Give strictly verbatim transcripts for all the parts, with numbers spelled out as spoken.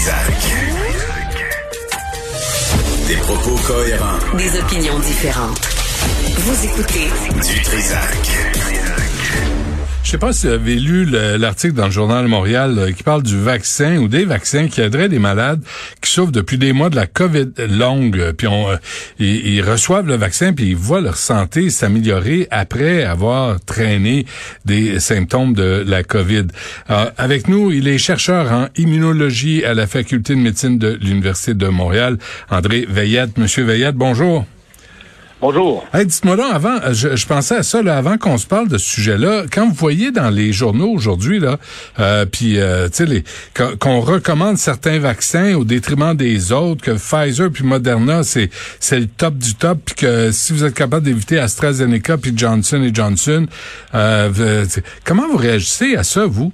Trisac. Des propos cohérents. Des opinions différentes. Vous écoutez Du Trisac. Je sais pas si vous avez lu le, l'article dans le Journal de Montréal là, qui parle du vaccin ou des vaccins qui aideraient des malades qui souffrent depuis des mois de la COVID longue. Puis on, euh, ils, ils reçoivent le vaccin puis ils voient leur santé s'améliorer après avoir traîné des symptômes de la COVID. Alors, avec nous, il est chercheur en immunologie à la Faculté de médecine de l'Université de Montréal, André Veillette. Monsieur Veillette, bonjour. Bonjour. Hey, dites-moi donc, avant, je, je pensais à ça, là, avant qu'on se parle de ce sujet-là, quand vous voyez dans les journaux aujourd'hui, là, euh, puis, euh, tu sais, les, qu'on, qu'on recommande certains vaccins au détriment des autres, que Pfizer puis Moderna, c'est, c'est le top du top, puis que si vous êtes capable d'éviter AstraZeneca puis Johnson et Johnson, euh, comment vous réagissez à ça, vous?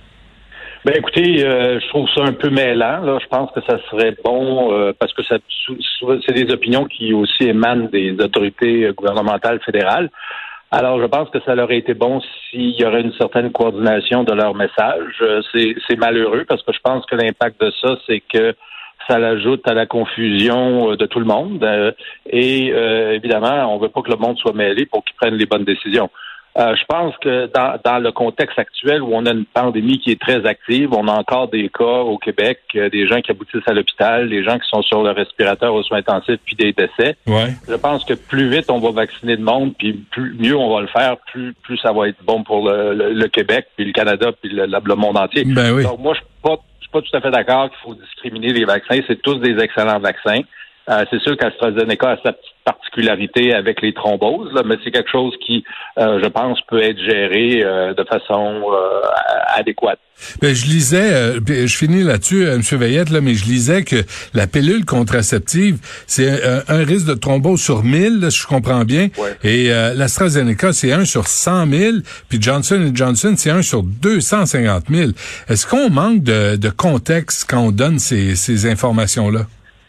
Ben écoutez, euh, je trouve ça un peu mêlant. Là, je pense que ça serait bon euh, parce que ça, c'est des opinions qui aussi émanent des autorités gouvernementales fédérales. Alors, je pense que ça aurait été bon s'il y aurait une certaine coordination de leur message. Euh, c'est, c'est malheureux parce que je pense que l'impact de ça, c'est que ça l'ajoute à la confusion de tout le monde. Euh, et euh, évidemment, on veut pas que le monde soit mêlé pour qu'ils prennent les bonnes décisions. Euh, je pense que dans, dans le contexte actuel où on a une pandémie qui est très active, on a encore des cas au Québec, euh, des gens qui aboutissent à l'hôpital, des gens qui sont sur le respirateur aux soins intensifs, puis des décès. Ouais. Je pense que plus vite on va vacciner de monde, puis plus mieux on va le faire, plus plus ça va être bon pour le, le, le Québec, puis le Canada, puis le, le monde entier. Ben oui. Donc moi, je suis pas, je suis pas tout à fait d'accord qu'il faut discriminer les vaccins. C'est tous des excellents vaccins. Euh, c'est sûr qu'AstraZeneca a sa petite particularité avec les thromboses, là, mais c'est quelque chose qui, euh, je pense, peut être géré euh, de façon euh, adéquate. Ben, je lisais, euh, je finis là-dessus, euh, M. Veillette, là, mais je lisais que la pilule contraceptive, c'est un, un risque de thrombose sur mille, là, si je comprends bien, ouais. et euh, l'AstraZeneca, c'est un sur cent mille, puis Johnson and Johnson, c'est un sur deux cent cinquante mille. Est-ce qu'on manque de, de contexte quand on donne ces, ces informations-là?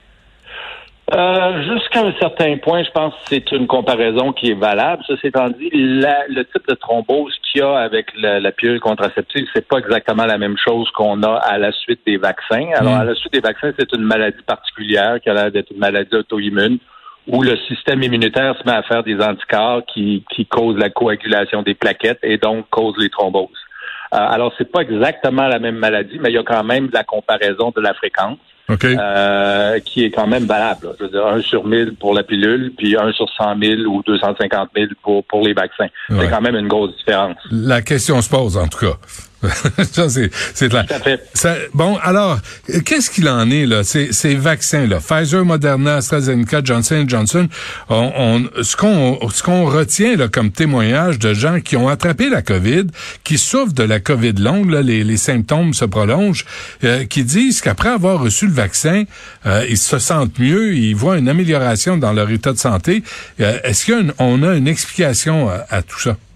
Euh, jusqu'à un certain point, je pense que c'est une comparaison qui est valable. Ceci étant dit, la, le type de thrombose qu'il y a avec la, la pilule contraceptive, c'est pas exactement la même chose qu'on a à la suite des vaccins. Alors, mmh. à la suite des vaccins, c'est une maladie particulière qui a l'air d'être une maladie auto-immune où le système immunitaire se met à faire des anticorps qui, qui causent la coagulation des plaquettes et donc causent les thromboses. Euh, alors, c'est pas exactement la même maladie, mais il y a quand même de la comparaison de la fréquence. Okay. Euh, qui est quand même valable. Là. Je veux dire, un sur mille pour la pilule, puis un sur cent mille ou deux cent cinquante mille pour, pour les vaccins. Ouais. C'est quand même une grosse différence. La question se pose, en tout cas. Ça, c'est, c'est clair. Tout à fait. Ça, bon, alors, qu'est-ce qu'il en est, là, ces, ces vaccins-là? Pfizer, Moderna, AstraZeneca, Johnson and Johnson, on, on, ce qu'on, ce qu'on retient, là, comme témoignage de gens qui ont attrapé la COVID, qui souffrent de la COVID longue, là, les, les symptômes se prolongent, euh, qui disent qu'après avoir reçu le vaccin, euh, ils se sentent mieux, ils voient une amélioration dans leur état de santé. Euh, est-ce qu'on a une explication à, à tout ça?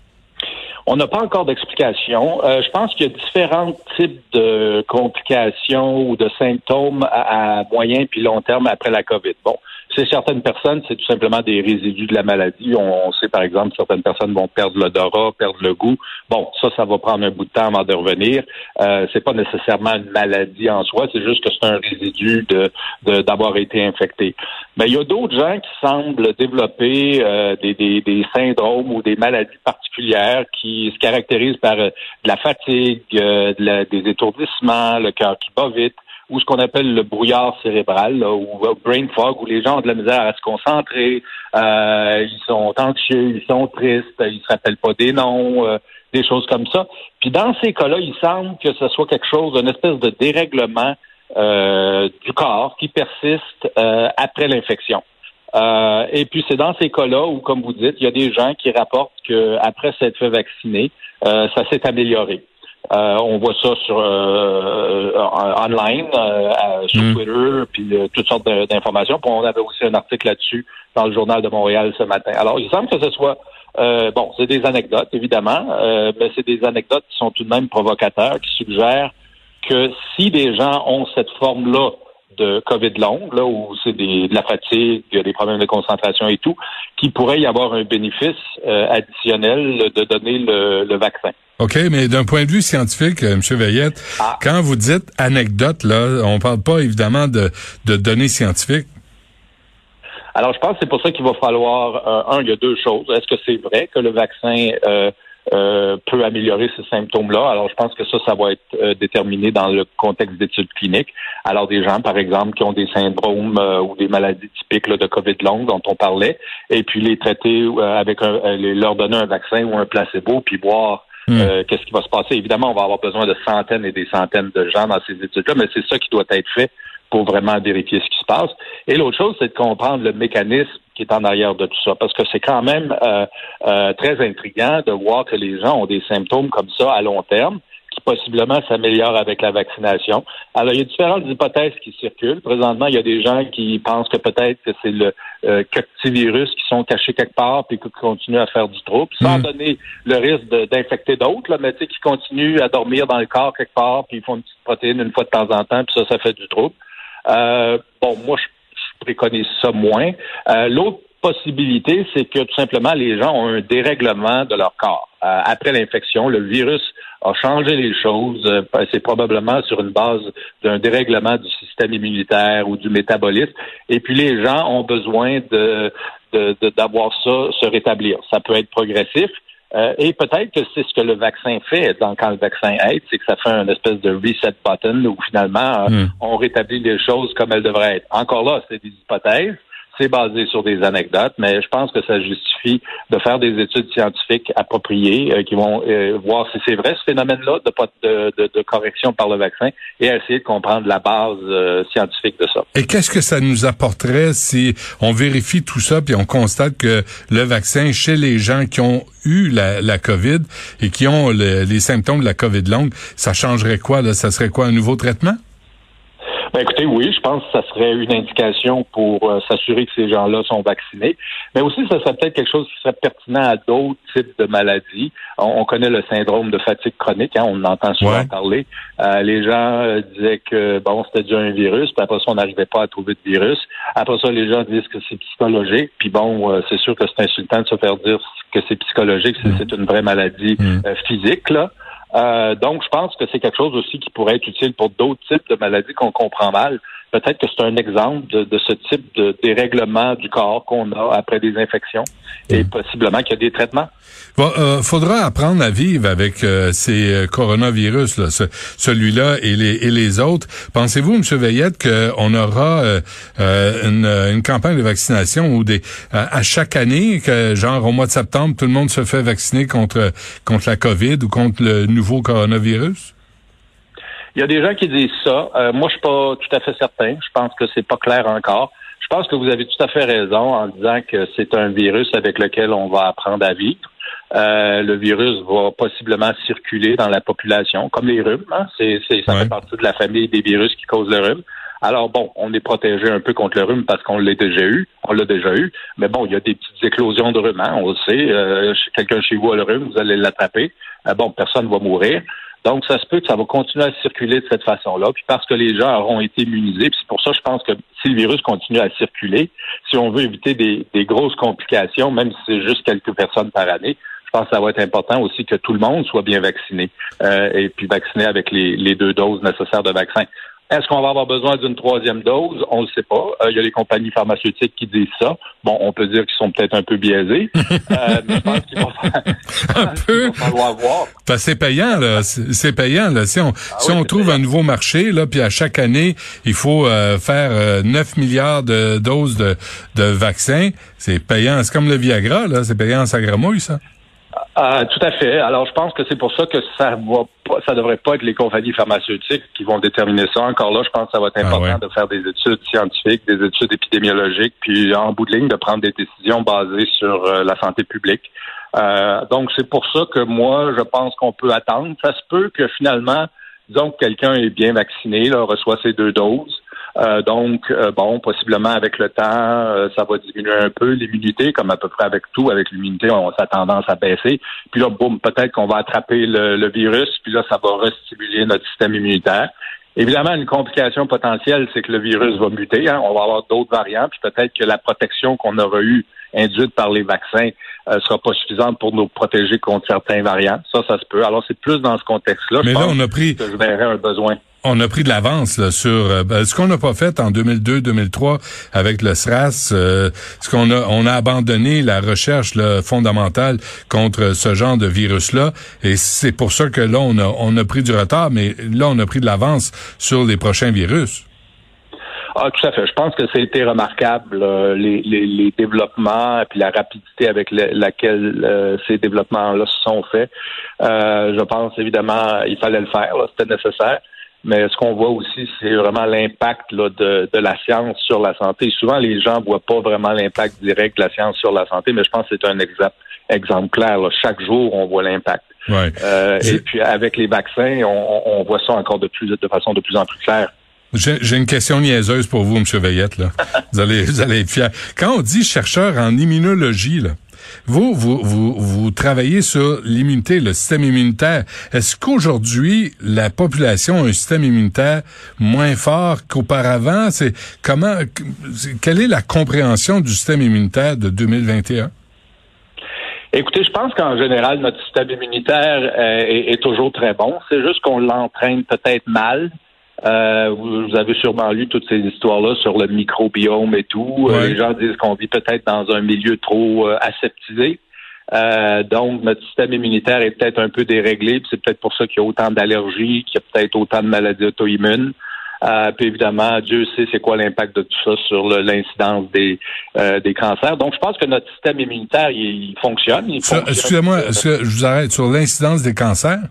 On n'a pas encore d'explication. Euh, je pense qu'il y a différents types de complications ou de symptômes à, à moyen puis long terme après la COVID. Bon, chez certaines personnes, c'est tout simplement des résidus de la maladie. On, on sait, par exemple, certaines personnes vont perdre l'odorat, perdre le goût. Bon, ça, ça va prendre un bout de temps avant de revenir. Euh, c'est pas nécessairement une maladie en soi, c'est juste que c'est un résidu de, de d'avoir été infecté. Mais il y a d'autres gens qui semblent développer euh, des, des, des syndromes ou des maladies particulières qui se caractérisent par euh, de la fatigue, euh, de la, des étourdissements, le cœur qui bat vite, ou ce qu'on appelle le brouillard cérébral, là, ou euh, brain fog, où les gens ont de la misère à se concentrer, euh, ils sont anxieux, ils sont tristes, ils se rappellent pas des noms, euh, des choses comme ça. Puis dans ces cas-là, il semble que ce soit quelque chose, une espèce de dérèglement euh, du corps qui persiste euh, après l'infection. Euh, et puis c'est dans ces cas-là où, comme vous dites, il y a des gens qui rapportent qu'après s'être fait vacciner, euh, ça s'est amélioré. Euh, on voit ça sur euh, online, euh, sur mmh. Twitter, puis euh, toutes sortes de, d'informations. Puis on avait aussi un article là-dessus dans le Journal de Montréal ce matin. Alors, il semble que ce soit euh, bon, c'est des anecdotes, évidemment, euh, mais c'est des anecdotes qui sont tout de même provocateurs, qui suggèrent que si des gens ont cette forme-là de COVID longue, là, où c'est des, de la fatigue, des problèmes de concentration et tout, qu'il pourrait y avoir un bénéfice euh, additionnel de donner le, le vaccin. OK, mais d'un point de vue scientifique, euh, M. Veillette, ah. quand vous dites anecdote, là, on parle pas évidemment de, de données scientifiques. Alors, je pense que c'est pour ça qu'il va falloir, euh, un, il y a deux choses. Est-ce que c'est vrai que le vaccin euh, euh, peut améliorer ces symptômes-là? Alors, je pense que ça, ça va être euh, déterminé dans le contexte d'études cliniques. Alors, des gens, par exemple, qui ont des syndromes euh, ou des maladies typiques là, de COVID longue dont on parlait, et puis les traiter euh, avec un, euh, leur donner un vaccin ou un placebo, puis voir mmh. euh, qu'est-ce qui va se passer. Évidemment, on va avoir besoin de centaines et des centaines de gens dans ces études-là, mais c'est ça qui doit être fait pour vraiment vérifier ce qui se passe. Et l'autre chose, c'est de comprendre le mécanisme qui est en arrière de tout ça, parce que c'est quand même euh, euh, très intriguant de voir que les gens ont des symptômes comme ça à long terme, qui possiblement s'améliorent avec la vaccination. Alors, il y a différentes hypothèses qui circulent. Présentement, il y a des gens qui pensent que peut-être que c'est le euh, que petits virus qui sont cachés quelque part puis qui continuent à faire du trouble, sans mmh. donner le risque de, d'infecter d'autres, là, mais tu sais, qui continuent à dormir dans le corps quelque part, puis ils font une petite protéine une fois de temps en temps, puis ça, ça fait du trouble. Euh, bon, moi, je, je préconise ça moins. Euh, l'autre possibilité, c'est que tout simplement, les gens ont un dérèglement de leur corps. Euh, après l'infection, le virus a changé les choses. Euh, c'est probablement sur une base d'un dérèglement du système immunitaire ou du métabolisme. Et puis, les gens ont besoin de, de, de d'avoir ça se rétablir. Ça peut être progressif. Euh, et peut-être que c'est ce que le vaccin fait dans, quand le vaccin aide, c'est que ça fait une espèce de reset button où finalement euh, mm. on rétablit les choses comme elles devraient être. Encore là, c'est des hypothèses, c'est basé sur des anecdotes, mais je pense que ça justifie de faire des études scientifiques appropriées euh, qui vont euh, voir si c'est vrai ce phénomène-là de, de, de, de correction par le vaccin et essayer de comprendre la base euh, scientifique de ça. Et qu'est-ce que ça nous apporterait si on vérifie tout ça puis on constate que le vaccin chez les gens qui ont eu la, la COVID et qui ont le, les symptômes de la COVID longue, ça changerait quoi, là? Ça serait quoi, un nouveau traitement? Ben écoutez, oui, je pense que ça serait une indication pour euh, s'assurer que ces gens-là sont vaccinés. Mais aussi, ça serait peut-être quelque chose qui serait pertinent à d'autres types de maladies. On, on connaît le syndrome de fatigue chronique, hein, on en entend souvent ouais. parler. Euh, les gens euh, disaient que, bon, c'était déjà un virus, puis après ça, on n'arrivait pas à trouver de virus. Après ça, les gens disent que c'est psychologique. Puis bon, euh, c'est sûr que c'est insultant de se faire dire que c'est psychologique, mmh. c'est, c'est une vraie maladie mmh. euh, physique, là. Euh, donc, je pense que c'est quelque chose aussi qui pourrait être utile pour d'autres types de maladies qu'on comprend mal. Peut-être que c'est un exemple de, de ce type de dérèglement du corps qu'on a après des infections et mmh. possiblement qu'il y a des traitements. Bon, euh, faudra apprendre à vivre avec euh, ces euh, coronavirus, là, ce, celui-là et les, et les autres. Pensez-vous, M. Veillette, qu'on aura euh, euh, une, une campagne de vaccination où des à, à chaque année, que genre au mois de septembre, tout le monde se fait vacciner contre contre la COVID ou contre le nouveau coronavirus? Il y a des gens qui disent ça. Euh, moi, je suis pas tout à fait certain. Je pense que c'est pas clair encore. Je pense que vous avez tout à fait raison en disant que c'est un virus avec lequel on va apprendre à vivre. Euh, le virus va possiblement circuler dans la population, comme les rhumes. Hein? C'est, c'est, ça ouais. fait partie de la famille des virus qui causent le rhume. Alors bon, on est protégé un peu contre le rhume parce qu'on l'a déjà eu, on l'a déjà eu. Mais bon, il y a des petites éclosions de rhume, hein? On le sait. Euh, quelqu'un chez vous a le rhume, vous allez l'attraper. Euh, bon, personne ne va mourir. Donc, ça se peut que ça va continuer à circuler de cette façon-là. Puis parce que les gens auront été immunisés, puis c'est pour ça, je pense que si le virus continue à circuler, si on veut éviter des, des grosses complications, même si c'est juste quelques personnes par année, je pense que ça va être important aussi que tout le monde soit bien vacciné euh, et puis vacciné avec les, les deux doses nécessaires de vaccin. Est-ce qu'on va avoir besoin d'une troisième dose? On ne le sait pas. Il euh, y a les compagnies pharmaceutiques qui disent ça. Bon, on peut dire qu'ils sont peut-être un peu biaisés. euh, mais je pense qu'il va, un peu. Il va falloir voir. Ben, c'est payant, là. C'est, c'est payant, là. Si on, ah si oui, on trouve payant. Un nouveau marché, là, puis à chaque année, il faut euh, faire euh, neuf milliards de doses de, de vaccins, c'est payant. C'est comme le Viagra, là. C'est payant en sagramouille, ça. Euh, tout à fait. Alors, je pense que c'est pour ça que ça va pas, ça devrait pas être les compagnies pharmaceutiques qui vont déterminer ça. Encore là, je pense que ça va être important ah ouais. de faire des études scientifiques, des études épidémiologiques, puis en bout de ligne, de prendre des décisions basées sur euh, la santé publique. Euh, donc, c'est pour ça que moi, je pense qu'on peut attendre. Ça se peut que finalement, disons que quelqu'un est bien vacciné, là, reçoit ses deux doses. Euh, donc, euh, bon, possiblement avec le temps, euh, ça va diminuer un peu l'immunité, comme à peu près avec tout. Avec l'immunité, on a tendance à baisser. Puis là, boum, peut-être qu'on va attraper le, le virus, puis là, ça va restimuler notre système immunitaire. Évidemment, une complication potentielle, c'est que le virus va muter. Hein. On va avoir d'autres variants, puis peut-être que la protection qu'on aura eue induite par les vaccins euh, sera pas suffisante pour nous protéger contre certains variants. Ça, ça se peut. Alors, c'est plus dans ce contexte-là. Mais je là, pense on a pris... que je verrais un besoin. On a pris de l'avance là, sur euh, ben, ce qu'on n'a pas fait en deux mille deux deux mille trois avec le SRAS, euh, ce qu'on a on a abandonné la recherche là, fondamentale contre ce genre de virus-là, et c'est pour ça que là on a on a pris du retard, mais là on a pris de l'avance sur les prochains virus. Ah, tout à fait. Je pense que ça a été remarquable, euh, les, les, les développements et puis la rapidité avec le, laquelle euh, ces développements-là se sont faits. Euh, je pense évidemment il fallait le faire, là, c'était nécessaire. Mais ce qu'on voit aussi, c'est vraiment l'impact là, de, de la science sur la santé. Souvent, les gens voient pas vraiment l'impact direct de la science sur la santé, mais je pense que c'est un exemple, exemple clair. Là. Chaque jour, on voit l'impact. Ouais. Euh, et puis, avec les vaccins, on, on voit ça encore de plus de façon de plus en plus claire. J'ai, j'ai une question niaiseuse pour vous, M. Veillette. Là. vous allez, vous allez être fiers. Quand on dit chercheur en immunologie, là, Vous, vous, vous, vous travaillez sur l'immunité, le système immunitaire. Est-ce qu'aujourd'hui, la population a un système immunitaire moins fort qu'auparavant? C'est comment, quelle est la compréhension du système immunitaire de deux mille vingt et un? Écoutez, je pense qu'en général, notre système immunitaire euh, est, est toujours très bon. C'est juste qu'on l'entraîne peut-être mal. Euh, vous, vous avez sûrement lu toutes ces histoires-là sur le microbiome et tout. Ouais. Euh, les gens disent qu'on vit peut-être dans un milieu trop euh, aseptisé. Euh, donc, notre système immunitaire est peut-être un peu déréglé. Puis c'est peut-être pour ça qu'il y a autant d'allergies, qu'il y a peut-être autant de maladies auto-immunes. Euh, puis évidemment, Dieu sait c'est quoi l'impact de tout ça sur le, l'incidence des euh, des cancers. Donc, je pense que notre système immunitaire, il, il fonctionne. Il Ça, fonctionne. Excusez-moi, est-ce que je vous arrête sur l'incidence des cancers?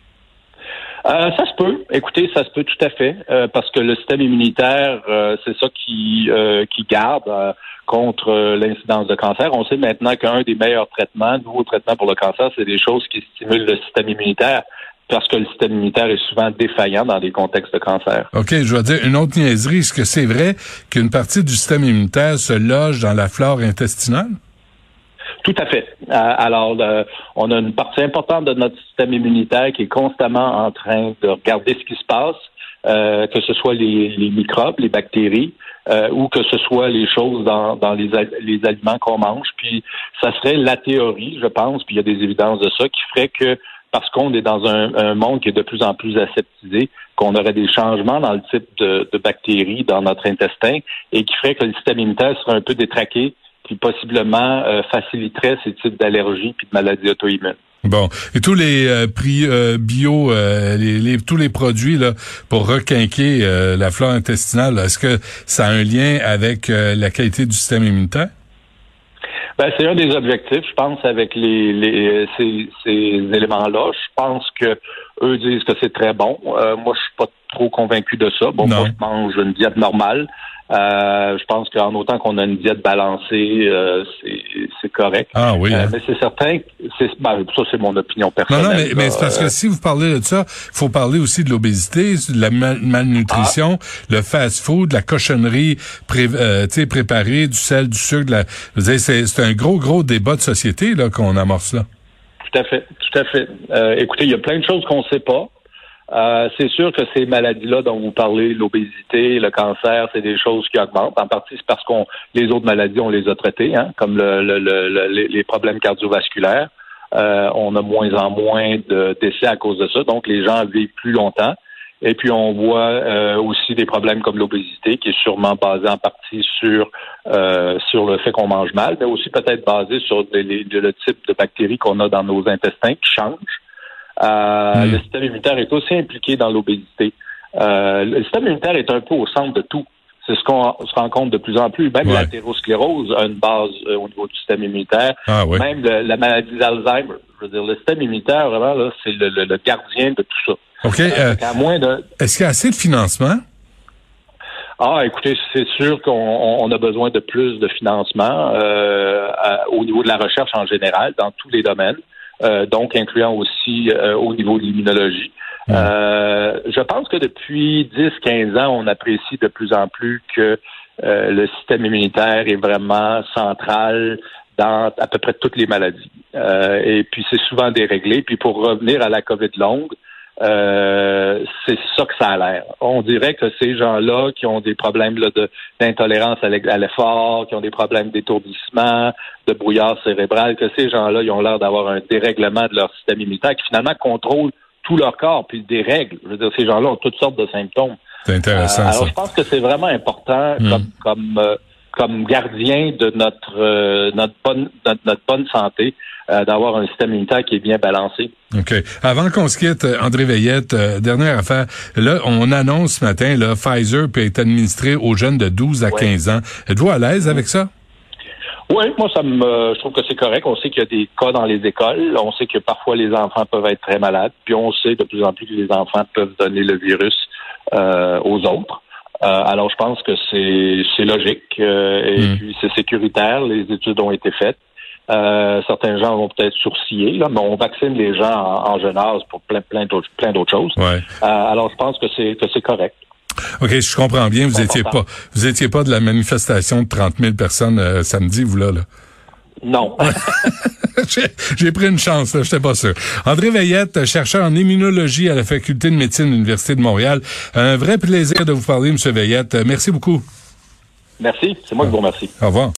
Euh, ça se peut. Écoutez, ça se peut tout à fait, euh, parce que le système immunitaire, euh, c'est ça qui euh, qui garde euh, contre euh, l'incidence de cancer. On sait maintenant qu'un des meilleurs traitements, nouveaux traitements pour le cancer, c'est des choses qui stimulent le système immunitaire, parce que le système immunitaire est souvent défaillant dans des contextes de cancer. OK, je vais dire une autre niaiserie. Est-ce que c'est vrai qu'une partie du système immunitaire se loge dans la flore intestinale? Tout à fait. Euh, alors, euh, on a une partie importante de notre système immunitaire qui est constamment en train de regarder ce qui se passe, euh, que ce soit les, les microbes, les bactéries, euh, ou que ce soit les choses dans, dans les, les aliments qu'on mange. Puis, ça serait la théorie, je pense, puis il y a des évidences de ça, qui ferait que, parce qu'on est dans un, un monde qui est de plus en plus aseptisé, qu'on aurait des changements dans le type de, de bactéries dans notre intestin, et qui ferait que le système immunitaire serait un peu détraqué, qui possiblement euh, faciliterait ces types d'allergies puis de maladies auto-immunes. Bon, et tous les euh, prix euh, bio, euh, les, les, tous les produits là pour requinquer euh, la flore intestinale, est-ce que ça a un lien avec euh, la qualité du système immunitaire? Ben, c'est un des objectifs, je pense, avec les, les ces, ces éléments-là. Je pense que eux disent que c'est très bon. Euh, moi, je suis pas trop convaincu de ça. Bon, non. moi, je mange une diète normale. Euh, je pense qu'en autant qu'on a une diète balancée, euh, c'est, c'est correct. Ah oui. Euh, hein. mais c'est certain, c'est, ben, ça c'est mon opinion personnelle. Non, non, mais, là, mais c'est parce euh, que si vous parlez de ça, il faut parler aussi de l'obésité, de la mal- malnutrition, ah. le fast-food, la cochonnerie pré, euh, tu sais, préparée, du sel, du sucre. De la, vous savez, c'est, c'est un gros, gros débat de société là qu'on amorce là. Tout à fait, tout à fait. Euh, écoutez, il y a plein de choses qu'on ne sait pas. Euh, c'est sûr que ces maladies-là dont vous parlez, l'obésité, le cancer, c'est des choses qui augmentent. En partie, c'est parce qu'on les autres maladies, on les a traitées, hein, comme le, le, le, le, les problèmes cardiovasculaires. Euh, on a moins en moins de décès à cause de ça, donc les gens vivent plus longtemps. Et puis on voit euh, aussi des problèmes comme l'obésité, qui est sûrement basé en partie sur euh, sur le fait qu'on mange mal, mais aussi peut-être basé sur les, les, le type de bactéries qu'on a dans nos intestins qui changent. Euh, mmh. Le système immunitaire est aussi impliqué dans l'obésité. Euh, le système immunitaire est un peu au centre de tout. C'est ce qu'on se rend compte de plus en plus. Même ouais. l'athérosclérose a une base euh, au niveau du système immunitaire. Ah, oui. Même le, la maladie d'Alzheimer. Je veux dire, le système immunitaire, vraiment, là, c'est le, le, le gardien de tout ça. OK. Euh, à moins de... Est-ce qu'il y a assez de financement? Ah, écoutez, c'est sûr qu'on on a besoin de plus de financement euh, à, au niveau de la recherche en général, dans tous les domaines. Euh, donc incluant aussi euh, au niveau de l'immunologie. Mmh. Euh, je pense que depuis dix à quinze ans, on apprécie de plus en plus que euh, le système immunitaire est vraiment central dans à peu près toutes les maladies. Euh, et puis c'est souvent déréglé. Puis pour revenir à la COVID longue, euh, euh, c'est ça que ça a l'air. On dirait que ces gens-là qui ont des problèmes là, de, d'intolérance à l'effort, qui ont des problèmes d'étourdissement, de brouillard cérébral, que ces gens-là, ils ont l'air d'avoir un dérèglement de leur système immunitaire qui finalement contrôle tout leur corps, puis dérègle. Je veux dire, ces gens-là ont toutes sortes de symptômes. C'est intéressant, euh, alors, ça. je pense que c'est vraiment important mm. comme comme euh, comme gardien de notre euh, notre bonne notre, notre bonne santé, euh, d'avoir un système immunitaire qui est bien balancé. OK. Avant qu'on se quitte, André Veillette, euh, dernière affaire. Là, on annonce ce matin, là, Pfizer peut être administré aux jeunes de douze à quinze ans. Êtes-vous à l'aise avec ça? Oui, moi, ça me, je trouve que c'est correct. On sait qu'il y a des cas dans les écoles. On sait que parfois les enfants peuvent être très malades. Puis on sait de plus en plus que les enfants peuvent donner le virus euh, aux autres. Euh, alors, je pense que c'est, c'est logique euh, et mmh. puis c'est sécuritaire. Les études ont été faites. Euh, certains gens vont peut-être sourciller, là, mais on vaccine les gens en, en jeune âge pour plein, plein d'autres, plein d'autres choses. Ouais. Euh, alors, je pense que c'est que c'est correct. OK, je comprends bien. Vous c'est étiez important. pas, vous étiez pas de la manifestation de trente mille personnes euh, samedi, vous là, là. Non. j'ai, j'ai pris une chance, là, j'étais pas sûr. André Veillette, chercheur en immunologie à la Faculté de médecine de l'Université de Montréal. Un vrai plaisir de vous parler, M. Veillette. Merci beaucoup. Merci. C'est moi qui vous remercie. Au revoir.